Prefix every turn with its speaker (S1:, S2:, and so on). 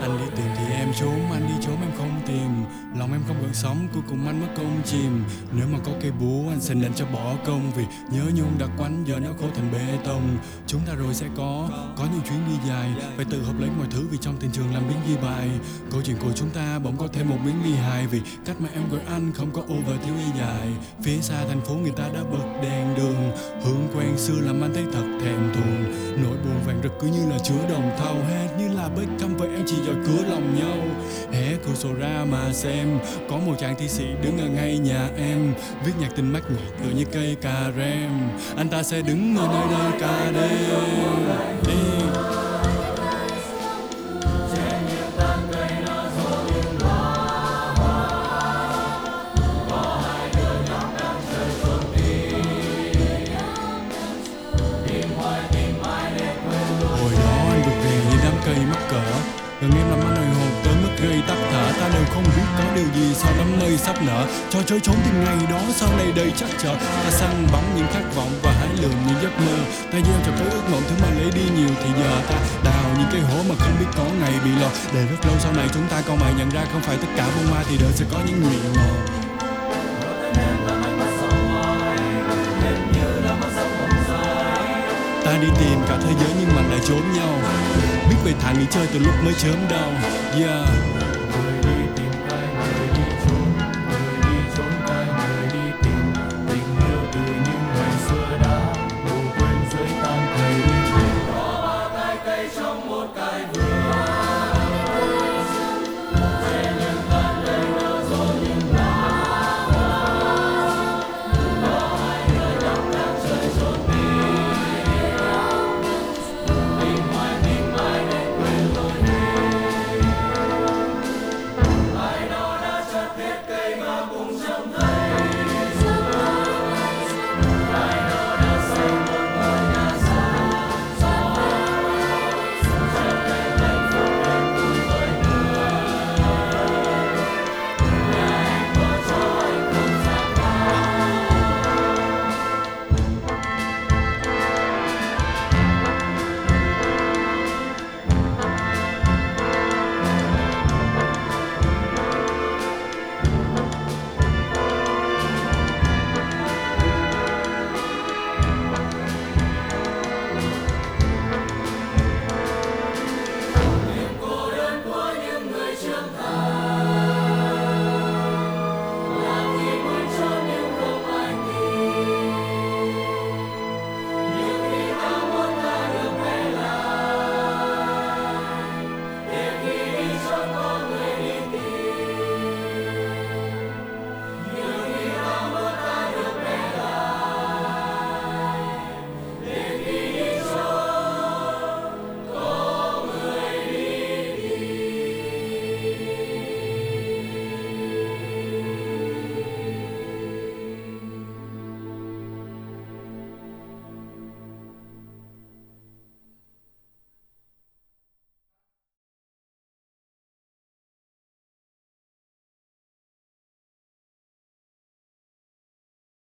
S1: Anh đi tìm thì em trốn, anh đi trốn em không tìm. Lòng em không gợn sóng, cuối cùng anh mất công chìm. Nếu mà có cây búa anh sẽ nện cho bỏ công. Vì nhớ nhung đã quánh giờ nó khô thành bê tông. Chúng ta rồi sẽ có những chuyến đi dài. Phải tự học lấy mọi thứ vì trong tình trường làm biến ghi bài. Câu chuyện của chúng ta bỗng có thêm một miếng ly hài. Vì cách mà em gọi anh không có over thiếu y dài. Phía xa thành phố người ta đã bật đèn đường. Hương quen xưa làm anh thấy thật thèm thuồng. Nỗi buồn vàng rực cứ như là chứa đồng thau. Hết như là Beckham với em chỉ dò cửa lòng nhau. Hé cửa sổ ra mà xem, có một chàng thi sĩ đứng ở ngay nhà em. Viết nhạc tình mát ngọt tựa như cây cà rem. Anh ta sẽ đứng ở nơi đây cả đêm. Đi. Hồi đó anh vực về như đám cây mắc cỡ. Gần em làm anh hồi hộp tới mức gây tắc thở. Ta đều không biết có điều gì sau đám mây sắp nở. Cho chơi trốn tìm ngày đó sau này đầy chắc trở. Ta săn bắn những khát vọng và hái lượm những giấc mơ. Ta gieo trồng cái ước mộng thứ mà lấy đi nhiều. Thì giờ ta đào những cái hố mà không biết có ngày bị lọt. Để rất lâu sau này chúng ta còn mày nhận ra không phải tất cả bông hoa thì đời sẽ có những nguyện màu. Ta đi tìm cả thế giới nhưng mà lại trốn nhau. Biết về thà nghỉ chơi từ lúc mới chớm đầu. Yeah.